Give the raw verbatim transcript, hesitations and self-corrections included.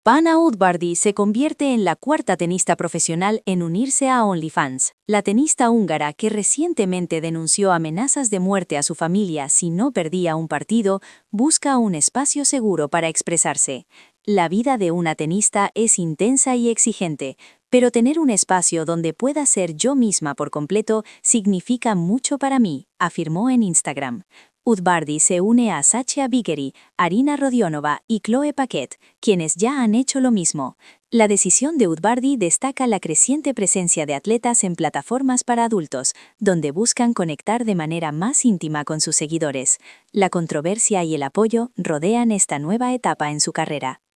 Pana Udvardy se convierte en la cuarta tenista profesional en unirse a OnlyFans. La tenista húngara, que recientemente denunció amenazas de muerte a su familia si no perdía un partido, busca un espacio seguro para expresarse. La vida de una tenista es intensa y exigente, pero tener un espacio donde pueda ser yo misma por completo significa mucho para mí, afirmó en Instagram. Udvardy se une a Sasha Biggery, Arina Rodionova y Chloe Paquet, quienes ya han hecho lo mismo. La decisión de Udvardy destaca la creciente presencia de atletas en plataformas para adultos, donde buscan conectar de manera más íntima con sus seguidores. La controversia y el apoyo rodean esta nueva etapa en su carrera.